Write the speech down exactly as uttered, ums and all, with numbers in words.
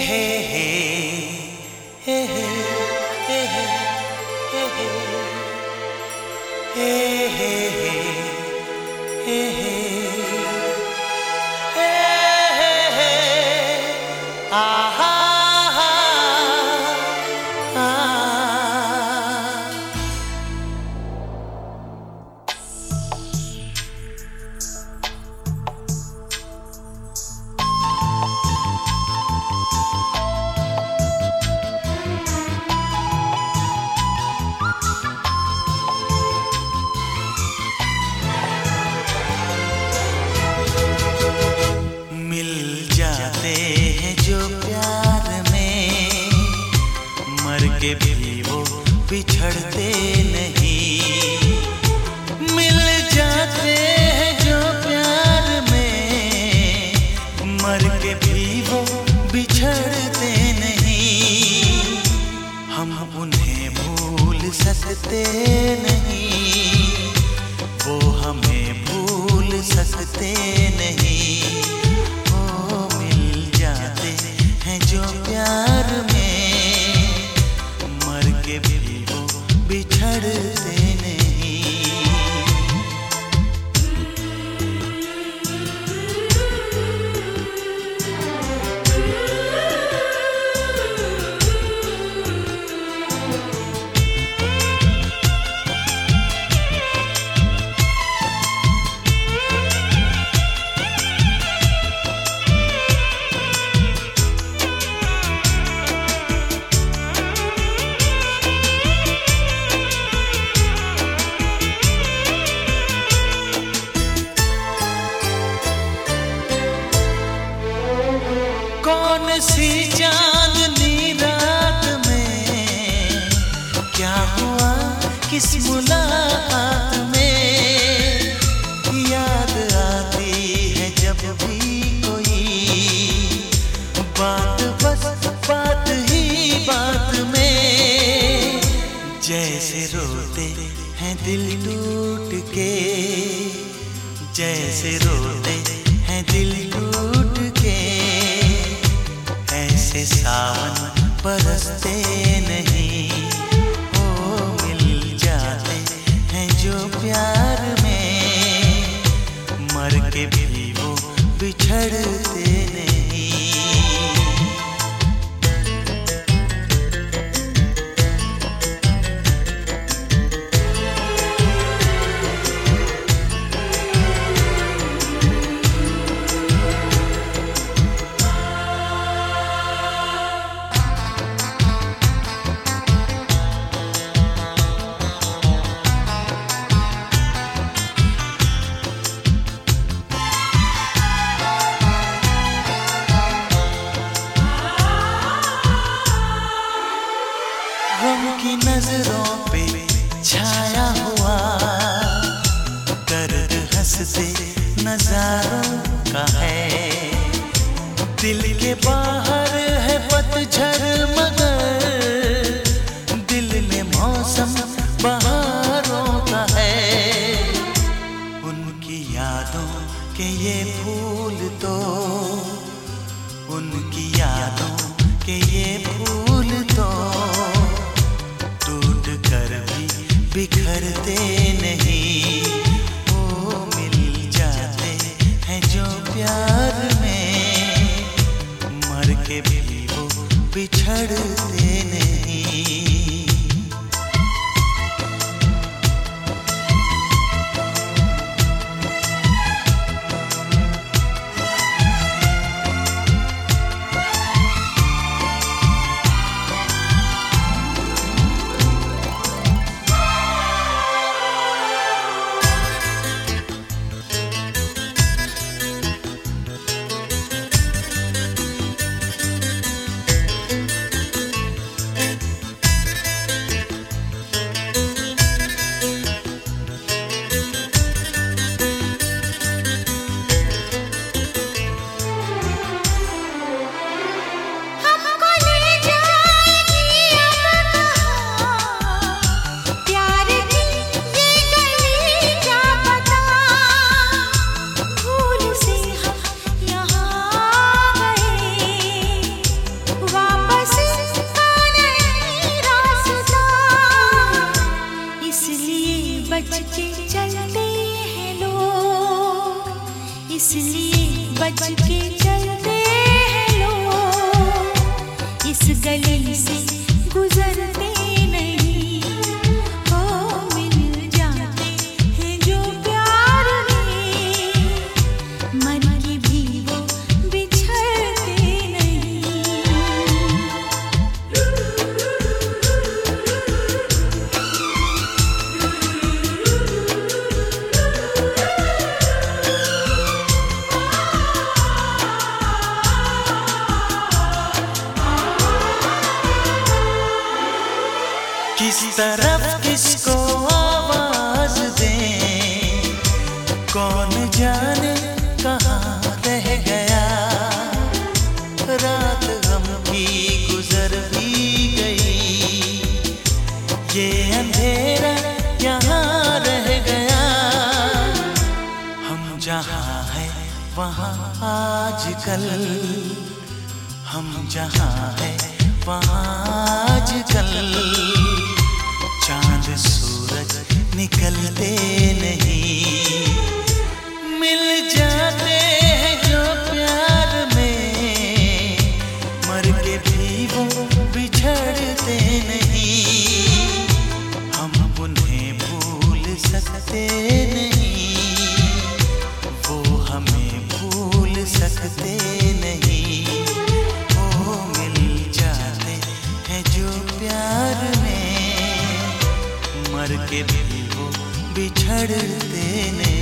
हे हे हे हे हे हे हे हे हे हे आहा के भी वो बिछड़ते नहीं, मिल जाते हैं जो प्यार में, मर के भी वो बिछड़ते नहीं। हम उन्हें भूल सकते नहीं, वो हमें भूल सकते नहीं। वो मिल जाते हैं जो प्यार में, के भी वो बिछड़ते नहीं। कौन सी चांदनी रात में क्या हुआ किस मुलाकात में, याद आती है जब भी कोई बात, बस बात ही बात में। जैसे रोते हैं दिल टूट के, जैसे रोते हैं दिल टूट के, ऐसे सावन बरसते नहीं। ओ मिल जाते हैं जो प्यार में, मर के भी वो बिछड़ते नहीं। गम की नजरों पे छाया हुआ दर्द हंसते नजारों का है, दिल के बाहर है पतझड़ मगर दिल में मौसम बहारों का है। उनकी यादों के ये फूल तो, उनकी यादों के ये फूल तो बिखरते नहीं। वो मिल जाते हैं जो प्यार में, मर के भी वो बिछड़ते नहीं। किस तरफ किसको आवाज दें, कौन जाने कहाँ रह गया। रात गम की गुजर भी गई, ये अंधेरा यहाँ रह गया। हम जहाँ हैं वहाँ आजकल, हम जहाँ हैं वहाँ आजकल चांद सूरज निकलते नहीं। मिल जाते हैं जो प्यार में, मर के भी वो बिछड़ते नहीं। हम उन्हें भूल सकते नहीं, वो हमें भूल सकते नहीं। वो मिल जाते हैं जो प्यार में, मर के भी वो बिछड़ते नहीं।